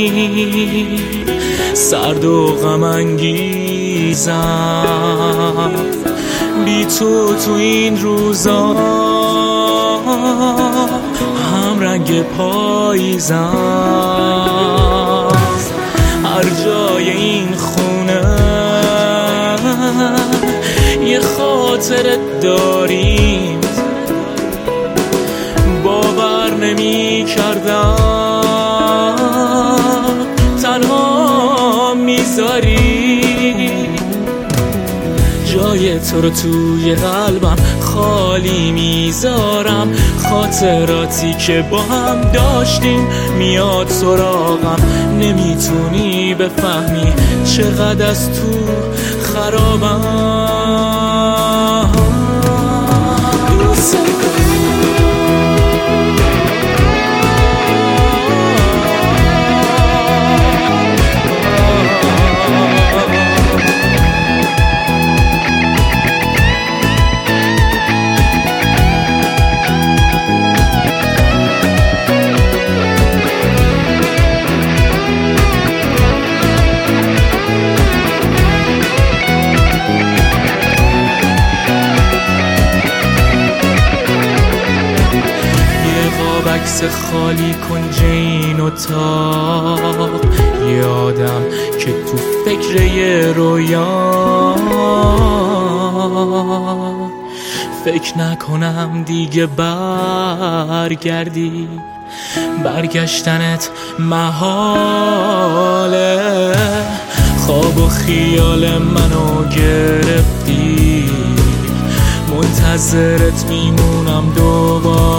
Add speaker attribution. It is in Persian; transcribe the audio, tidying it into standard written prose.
Speaker 1: سرد و غم انگیزم، بی تو این روزا هم رنگ پاییزم. هر جای این خونه یه خاطرت داریم، باور نمی کردم تنها میذاری. جای تو رو توی قلبم خالی میذارم، خاطراتی که با هم داشتیم میاد سراغم. نمیتونی بفهمی چقدر از تو خرابم. دوست عکس خالی کن جین اتاق، یادم که تو فکر یه رویا، فکر نکنم دیگه برگردی، برگشتنت محاله. خواب و خیال منو گرفتی، منتظرت میمونم دوباره.